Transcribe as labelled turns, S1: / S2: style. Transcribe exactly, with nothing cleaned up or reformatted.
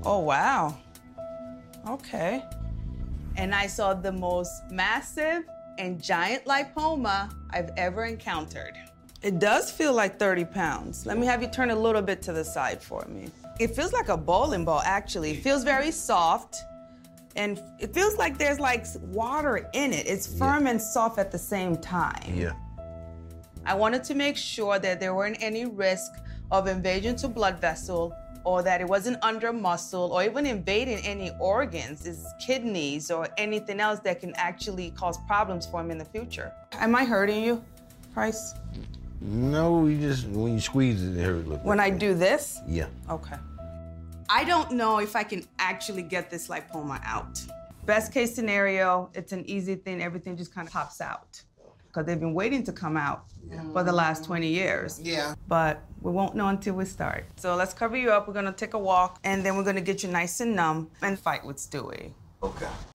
S1: Oh, wow. Okay. And I saw the most massive and giant lipoma I've ever encountered. It does feel like thirty pounds. Let me have you turn a little bit to the side for me. It feels like a bowling ball, actually. It feels very soft, and it feels like there's like water in it. It's firm yeah. and soft at the same time.
S2: Yeah.
S1: I wanted to make sure that there weren't any risk of invasion to blood vessel, or that it wasn't under muscle, or even invading any organs, his kidneys, or anything else that can actually cause problems for him in the future. Am I hurting you, Price?
S2: No, you just, when you squeeze it, it hurts a little bit.
S1: When I do this?
S2: Yeah.
S1: Okay. I don't know if I can actually get this lipoma out. Best case scenario, it's an easy thing, everything just kind of pops out. Because they've been waiting to come out yeah. for the last twenty years.
S3: Yeah.
S1: But we won't know until we start. So let's cover you up, we're gonna take a walk, and then we're gonna get you nice and numb and fight with Stewie.
S3: Okay.